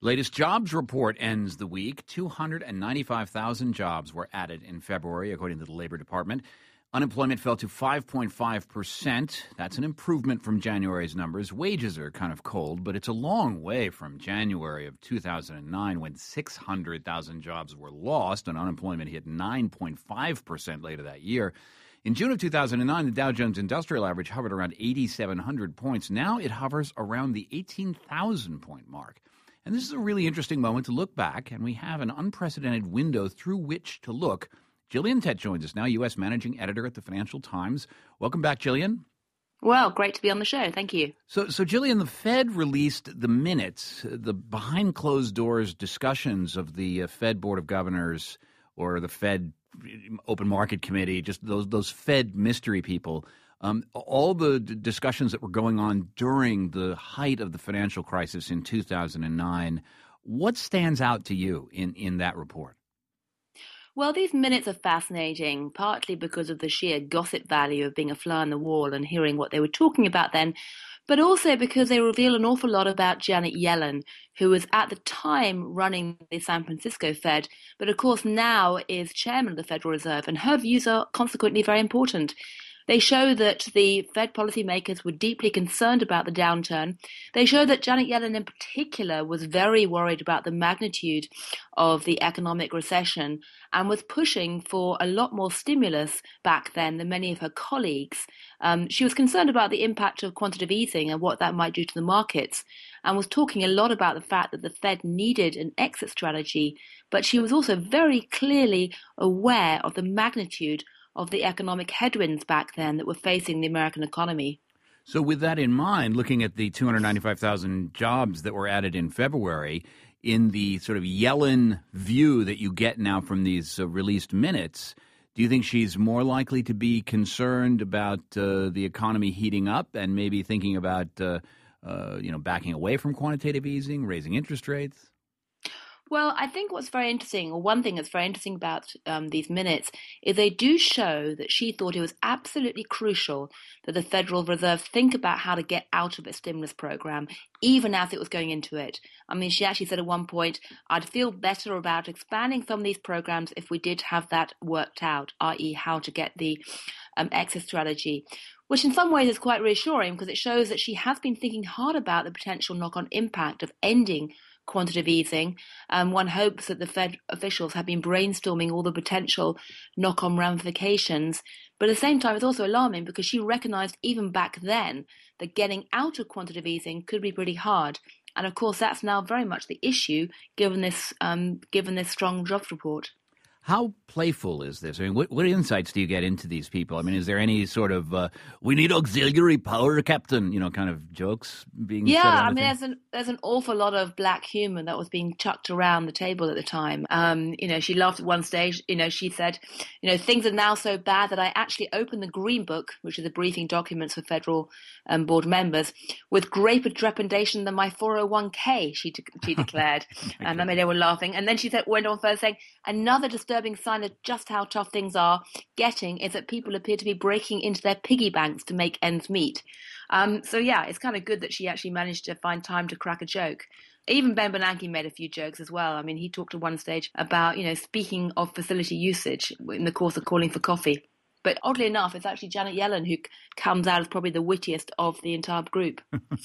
Latest jobs report ends the week. 295,000 jobs were added in February, according to the Labor Department. Unemployment fell to 5.5%. That's an improvement from January's numbers. Wages are kind of cold, but it's a long way from January of 2009 when 600,000 jobs were lost and unemployment hit 9.5% later that year. In June of 2009, the Dow Jones Industrial Average hovered around 8,700 points. Now it hovers around the 18,000-point mark. And this is a really interesting moment to look back, and we have an unprecedented window through which to look. Gillian Tett joins us now, U.S. Managing Editor at the Financial Times. Welcome back, Gillian. Well, great to be on the show. Thank you. So Gillian, the Fed released the minutes, the behind-closed-doors discussions of the Fed Board of Governors or the Fed Open Market Committee, just those Fed mystery people. All the discussions that were going on during the height of the financial crisis in 2009, what stands out to you in that report? Well, these minutes are fascinating, partly because of the sheer gossip value of being a fly on the wall and hearing what they were talking about then, but also because they reveal an awful lot about Janet Yellen, who was at the time running the San Francisco Fed, but of course now is chairman of the Federal Reserve, and her views are consequently very important. They show that the Fed policymakers were deeply concerned about the downturn. They show that Janet Yellen in particular was very worried about the magnitude of the economic recession and was pushing for a lot more stimulus back then than many of her colleagues. She was concerned about the impact of quantitative easing and what that might do to the markets, and was talking a lot about the fact that the Fed needed an exit strategy, but she was also very clearly aware of the magnitude of the economic headwinds back then that were facing the American economy. So with that in mind, looking at the 295,000 jobs that were added in February, in the sort of Yellen view that you get now from these released minutes, do you think she's more likely to be concerned about the economy heating up and maybe thinking about backing away from quantitative easing, raising interest rates? Well, I think what's very interesting, or one thing that's very interesting about these minutes, is they do show that she thought it was absolutely crucial that the Federal Reserve think about how to get out of its stimulus program, even as it was going into it. I mean, she actually said at one point, I'd feel better about expanding some of these programs if we did have that worked out, i.e. how to get the exit strategy, which in some ways is quite reassuring because it shows that she has been thinking hard about the potential knock-on impact of ending quantitative easing. One hopes that the Fed officials have been brainstorming all the potential knock-on ramifications. But at the same time, it's also alarming because she recognized even back then that getting out of quantitative easing could be pretty hard. And of course, that's now very much the issue given this strong jobs report. How playful is this? I mean, what insights do you get into these people? I mean, is there any sort of "we need auxiliary power, Captain," kind of jokes being said? Yeah, I mean, there's an awful lot of black humor that was being chucked around the table at the time. She laughed at one stage. She said, things are now so bad that I actually opened the Green Book, which is the briefing documents for federal board members, with greater trepidation than my 401k. She declared, and I mean, they were laughing. And then she went on further saying, another disturbing sign of just how tough things are getting is that people appear to be breaking into their piggy banks to make ends meet. So yeah, it's kind of good that she actually managed to find time to crack a joke. Even Ben Bernanke made a few jokes as well. I mean, he talked at one stage about, speaking of facility usage in the course of calling for coffee. But oddly enough, it's actually Janet Yellen who comes out as probably the wittiest of the entire group.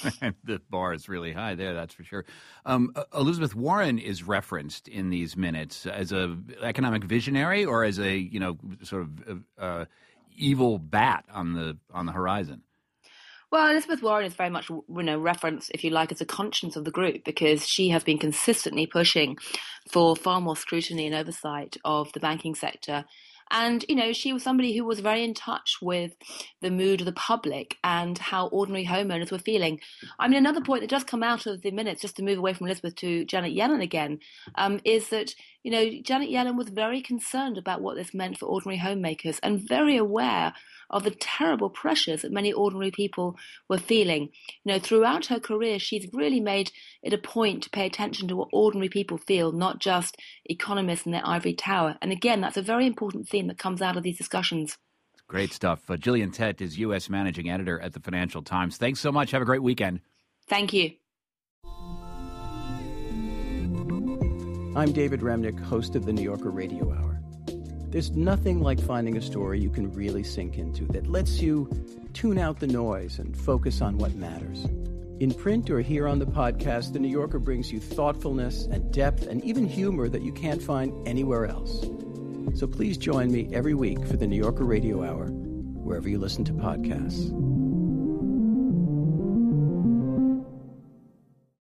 The bar is really high there, that's for sure. Elizabeth Warren is referenced in these minutes as an economic visionary or as a sort of evil bat on the horizon. Well, Elizabeth Warren is very much, referenced, if you like, as a conscience of the group because she has been consistently pushing for far more scrutiny and oversight of the banking sector. And, she was somebody who was very in touch with the mood of the public and how ordinary homeowners were feeling. I mean, another point that does come out of the minutes, just to move away from Elizabeth to Janet Yellen again, is that, Janet Yellen was very concerned about what this meant for ordinary homemakers and very aware of the terrible pressures that many ordinary people were feeling. Throughout her career, she's really made it a point to pay attention to what ordinary people feel, not just economists in their ivory tower. And again, that's a very important theme that comes out of these discussions. Great stuff. Gillian Tett is U.S. Managing Editor at the Financial Times. Thanks so much. Have a great weekend. Thank you. I'm David Remnick, host of the New Yorker Radio Hour. There's nothing like finding a story you can really sink into that lets you tune out the noise and focus on what matters. In print or here on the podcast, The New Yorker brings you thoughtfulness and depth and even humor that you can't find anywhere else. So please join me every week for the New Yorker Radio Hour, wherever you listen to podcasts.